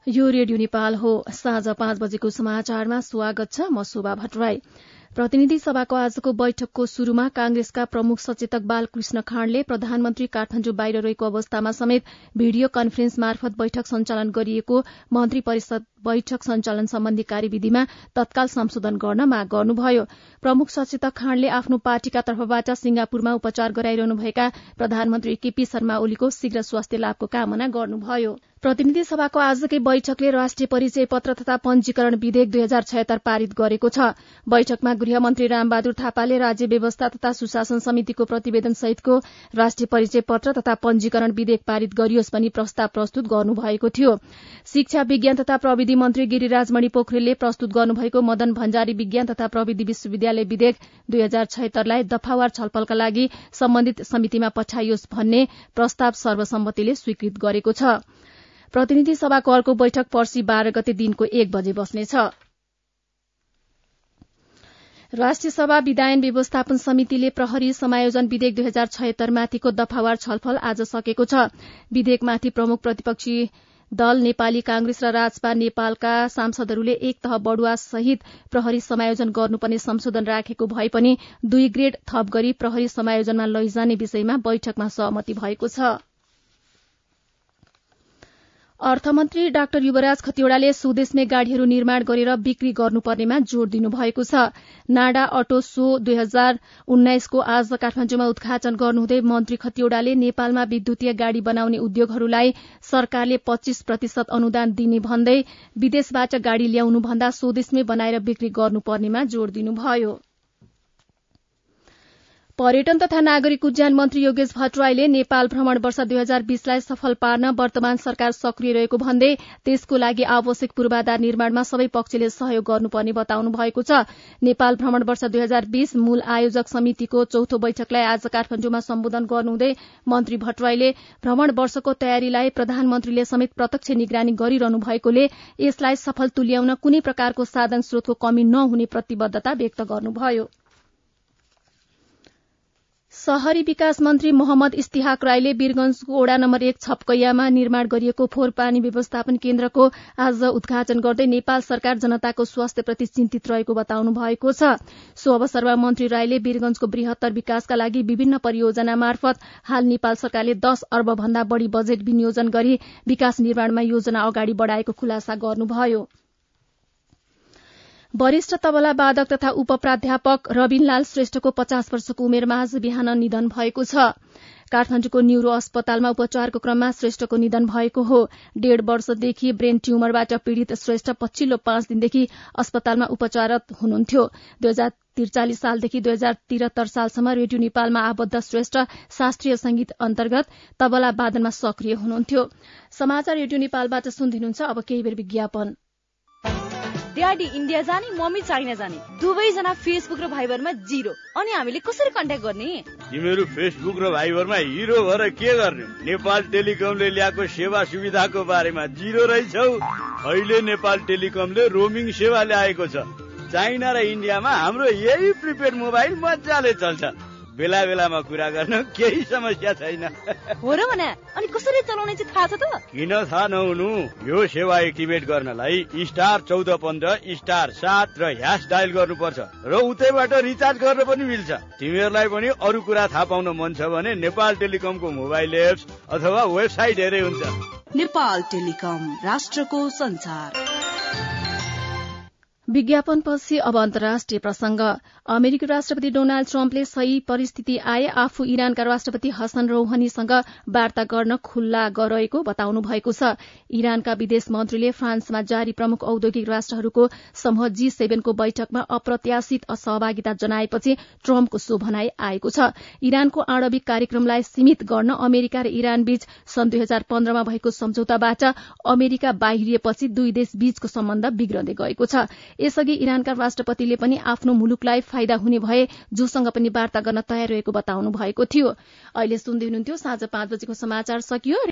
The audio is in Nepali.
यो रेडियो नेपाल हो। साँझ 5 बजेको समाचारमा स्वागत छ। म शोभा भट्टराई। प्रतिनिधि सभाको आजको बैठकको शुरूमा कांग्रेसका प्रमुख सचेतक बालकृष्ण खाँडले प्रधानमन्त्री काठमाण्डु बाहिर रहेको अवस्थामा समेत भिडियो कन्फरेन्स मार्फत बैठक सञ्चालन गरिएको मन्त्री परिषद बैठक सञ्चालन सम्बन्धी कार्यविधिमा तत्काल संशोधन गर्न माग गर्नुभयो। प्रमुख सचेतक खाँडले आफ्नो पार्टीका तर्फबाट सिंगापुरमा उपचार गराइरहनुभएका प्रधानमन्त्री केपी शर्मा ओलीको शीघ्र स्वास्थ्य लाभको कामना गर्नुभयो। प्रतिनिधि सभाको आजकै बैठकले राष्ट्रिय परिचय पत्र तथा पञ्जीकरण विधेयक 2076 पारित गरेको छ। बैठकमा गृहमन्त्री रामबहादुर थापाले राज्य व्यवस्था तथा सुशासन समितिको प्रतिवेदन सहितको राष्ट्रिय परिचय पत्र तथा पञ्जीकरण विधेयक पारित गरियोस् भनी प्रस्ताव प्रस्तुत गर्नुभएको थियो। शिक्षा विज्ञान तथा प्रविधि मन्त्री गिरिराजमणि पोखरेलले प्रस्तुत गर्नुभएको मदन भण्डारी विज्ञान तथा प्रविधि विश्वविद्यालय विधेयक 2076 लाई दफावार छलफलका लागि सम्बन्धित समितिमा पठाइयोस् भन्ने प्रस्ताव सर्वसम्मतिले स्वीकृत गरेको छ। प्रतिनिधि सभाको अर्को बैठक पर्सि 12 गते दिनको 1 बजे बस्नेछ। राष्ट्रिय सभा विधायन व्यवस्थापन समितिले प्रहरी समायोजन विधेयक 2076 माथिको दफावार छलफल आज सकेको छ। विधेयकमाथि प्रमुख प्रतिपक्षी दल नेपाली कांग्रेस र राजपा नेपालका सांसदहरूले एक तह बढुवा सहित प्रहरी समायोजन गर्नुपर्ने संशोधन राखेको भए पनि 2 ग्रेड थप गरी प्रहरी समायोजनमा लैजाने विषयमा बैठकमा सहमति भएको छ। अर्थमन्त्री डाक्टर युवराज खतिवड़ाले स्वदेशमै गाड़ीहरू निर्माण गरेर बिक्री गर्नुपर्नेमा जोड़ दिनुभएको छ। नाडा अटो शो 2019 को आज काठमाण्डुमा उद्घाटन गर्नुहुँदै मन्त्री खतिवड़ाले नेपालमा विद्युतीय गाड़ी बनाउने उद्योगहरूलाई सरकारले 25% अनुदान दिने भन्दै विदेशबाट गाड़ी ल्याउनुभन्दा स्वदेशमै बनाएर बिक्री गर्नुपर्नेमा जोड़ दिनुभयो। पर्यटन तथा नागरिक उड्डयन मन्त्री योगेश भट्टराईले नेपाल भ्रमण वर्ष 2020 लाई सफल पार्न वर्तमान सरकार सक्रिय रहेको भन्दै त्यसको लागि आवश्यक पूर्वाधार निर्माणमा सबै पक्षले सहयोग गर्नुपर्ने बताउनु भएको छ। नेपाल भ्रमण वर्ष 2020 मूल आयोजक समितिको चौथो बैठकलाई आज काठमाण्डुमा सम्बोधन गर्नुहुँदै मन्त्री भट्टराईले भ्रमण वर्षको तयारीलाई प्रधानमन्त्रीले समेत प्रत्यक्ष निगरानी गरिरहनु भएकोले यसलाई सफल तुल्याउन कुनै प्रकारको साधन स्रोतको कमी नहुने प्रतिबद्धता व्यक्त गर्नुभयो। शहरी विकास मन्त्री मोहम्मद इस्तिहाक राईले वीरगंजको वडा नम्बर 1 छपकैयामा निर्माण गरिएको फोहोर पानी व्यवस्थापन केन्द्रको आज उद्घाटन गर्दै नेपाल सरकार जनताको स्वास्थ्यप्रति चिन्तित रहेको बताउनु भएको छ। सो अवसरमा मन्त्री राईले वीरगंजको बृहत्तर विकासका लागि विभिन्न परियोजना मार्फत हाल नेपाल सरकारले 10 अर्ब भन्दा बढ़ी बजेट विनियोजन गरी विकास निर्माणमा योजना अगाडि बढ़ाएको खुलासा गर्नुभयो। वरिष्ठ तबला वादक तथा उप प्राध्यापक रविनलाल श्रेष्ठको 50 वर्षको उमेरमा आज बिहान निधन भएको छ। काठमाण्डुको न्यूरो अस्पतालमा उपचारको क्रममा श्रेष्ठको निधन भएको हो। 1.5 वर्षदेखि ब्रेन ट्यूमरबाट पीड़ित श्रेष्ठ पछिल्लो 5 दिनदेखि अस्पतालमा उपचाररत हुनुहुन्थ्यो। 2043 सालदेखि 2073 सालसम्म रेडियो नेपालमा आबद्ध श्रेष्ठ शास्त्रीय संगीत अन्तर्गत तबला वादनमा सक्रिय हुनुहुन्थ्यो। समाचार रेडियो नेपालबाट सुन्दिनुहुन्छ। अब केही बेर विज्ञापन। ड्याडी इन्डिया जाने, मम्मी चाइना जाने, दुवैजना फेसबुक र भाइबरमा 0। अनि हामीले कसरी कन्ट्याक्ट गर्ने? तिमीहरू फेसबुक र भाइबरमा हिरो भएर के गर्ने? नेपाल टेलिकमले ल्याएको सेवा सुविधाको बारेमा 0 रहेछौ। अहिले नेपाल टेलिकमले रोमिङ सेवा ल्याएको छ। चाइना र इन्डियामा हाम्रो यही प्रिपेड मोबाइल मजाले चल्छ। बेला बेलामा कुरा गर्न केही समस्या छैन। हो र भने अनि कसरी चलाउने चाहिँ थाहा छ त? किन थाहा नहुनु? यो सेवा एक्टिभेट गर्नलाई *1415 *7 र # डायल गर्नुपर्छ र उतैबाट रिचार्ज गर्न पनि मिल्छ। तिमीहरूलाई पनि अरू कुरा थाहा पाउन मन छ भने नेपाल टेलिकमको मोबाइल एप्स अथवा वेबसाइट हेरे हुन्छ। नेपाल टेलिकम, राष्ट्रको संचार। विज्ञापनपछि अब अन्तर्राष्ट्रिय प्रसंग। अमेरिकी राष्ट्रपति डोनाल्ड ट्रम्पले सही परिस्थिति आए आफू इरानका राष्ट्रपति हसन रौहानीसँग वार्ता गर्न खुल्ला रहेको बताउनु भएको छ। इरानका विदेश मन्त्रीले फ्रान्समा जारी प्रमुख औद्योगिक राष्ट्रहरूको समूह G7 को बैठकमा अप्रत्याशित असहभागिता जनाएपछि ट्रम्पको सो भनाई आएको छ। इरानको आणविक कार्यक्रमलाई सीमित गर्न अमेरिका र इरान बीच सन् 2015 मा भएको सम्झौताबाट अमेरिका बाहिरिएपछि दुई देश बीचको सम्बन्ध बिग्रदै गएको छ। यसअघि इरानका राष्ट्रपतिले पनि आफ्नो मुलुकलाई फाइदा हुने भए जोसँग पनि वार्ता गर्न तयार रहेको बताउनु भएको थियो। अहिले सुन्दै हुनुहुन्थ्यो। साँझ 5 बजेको समाचार सकियो।